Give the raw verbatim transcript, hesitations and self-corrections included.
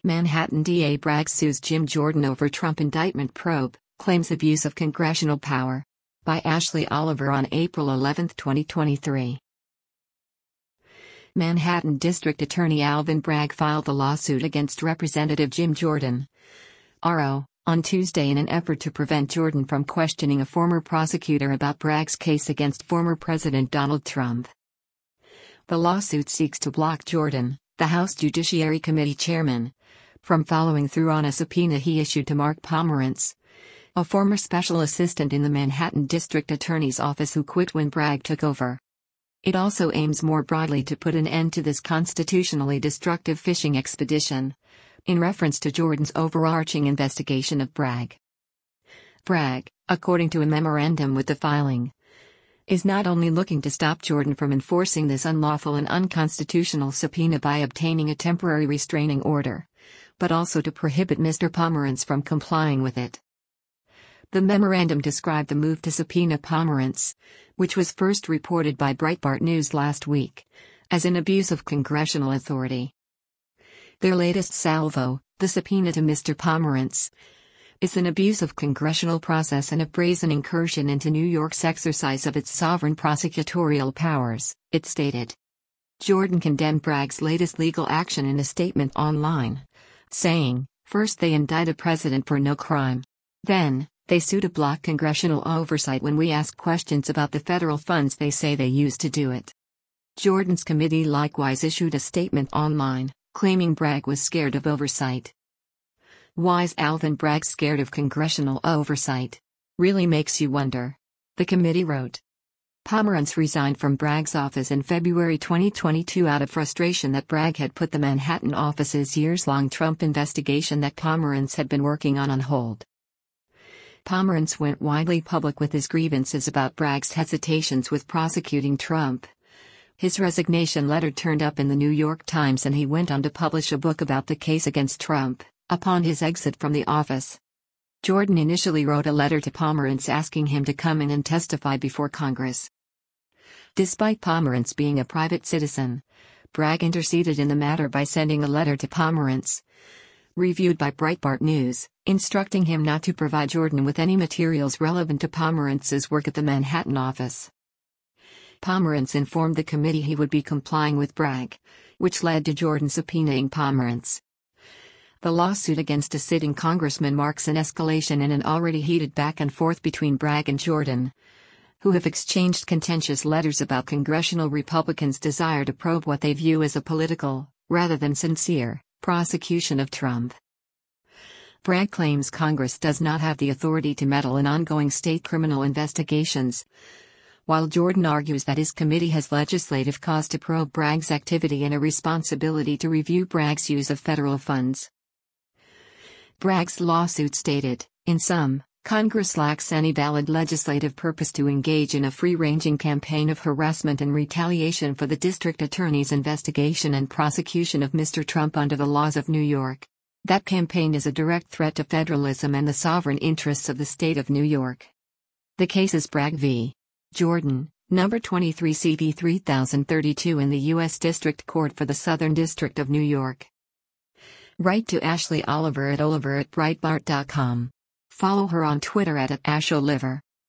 Manhattan D A Bragg sues Jim Jordan over Trump indictment probe, claims abuse of congressional power. By Ashley Oliver on April eleventh, twenty twenty-three. Manhattan District Attorney Alvin Bragg filed the lawsuit against Representative Jim Jordan, R O, on Tuesday in an effort to prevent Jordan from questioning a former prosecutor about Bragg's case against former President Donald Trump. The lawsuit seeks to block Jordan, the House Judiciary Committee chairman, from following through on a subpoena he issued to Mark Pomerantz, a former special assistant in the Manhattan District Attorney's office who quit when Bragg took over. It also aims more broadly to put an end to this constitutionally destructive fishing expedition, in reference to Jordan's overarching investigation of Bragg. Bragg, according to a memorandum with the filing, is not only looking to stop Jordan from enforcing this unlawful and unconstitutional subpoena by obtaining a temporary restraining order, but also to prohibit Mister Pomerantz from complying with it. The memorandum described the move to subpoena Pomerantz, which was first reported by Breitbart News last week, as an abuse of congressional authority. Their latest salvo, the subpoena to Mister Pomerantz, is an abuse of congressional process and a brazen incursion into New York's exercise of its sovereign prosecutorial powers, it stated. Jordan condemned Bragg's latest legal action in a statement online, saying, "First they indict a president for no crime. Then, they sue to block congressional oversight when we ask questions about the federal funds they say they used to do it." Jordan's committee likewise issued a statement online, claiming Bragg was scared of oversight. Why's Alvin Bragg scared of congressional oversight? Really makes you wonder. The committee wrote. Pomerantz resigned from Bragg's office in February twenty twenty-two out of frustration that Bragg had put the Manhattan office's years-long Trump investigation that Pomerantz had been working on on hold. Pomerantz went widely public with his grievances about Bragg's hesitations with prosecuting Trump. His resignation letter turned up in the New York Times and he went on to publish a book about the case against Trump, upon his exit from the office. Jordan initially wrote a letter to Pomerantz asking him to come in and testify before Congress. Despite Pomerantz being a private citizen, Bragg interceded in the matter by sending a letter to Pomerantz, reviewed by Breitbart News, instructing him not to provide Jordan with any materials relevant to Pomerantz's work at the Manhattan office. Pomerantz informed the committee he would be complying with Bragg, which led to Jordan subpoenaing Pomerantz. The lawsuit against a sitting congressman marks an escalation in an already heated back and forth between Bragg and Jordan, who have exchanged contentious letters about congressional Republicans' desire to probe what they view as a political, rather than sincere, prosecution of Trump. Bragg claims Congress does not have the authority to meddle in ongoing state criminal investigations, while Jordan argues that his committee has legislative cause to probe Bragg's activity and a responsibility to review Bragg's use of federal funds. Bragg's lawsuit stated, in sum, Congress lacks any valid legislative purpose to engage in a free-ranging campaign of harassment and retaliation for the district attorney's investigation and prosecution of Mister Trump under the laws of New York. That campaign is a direct threat to federalism and the sovereign interests of the state of New York. The case is Bragg v. Jordan, number twenty-three C V three thousand thirty-two in the U S District Court for the Southern District of New York. Write to Ashley Oliver at oliver at breitbart dot com. Follow her on Twitter at, at asholiver.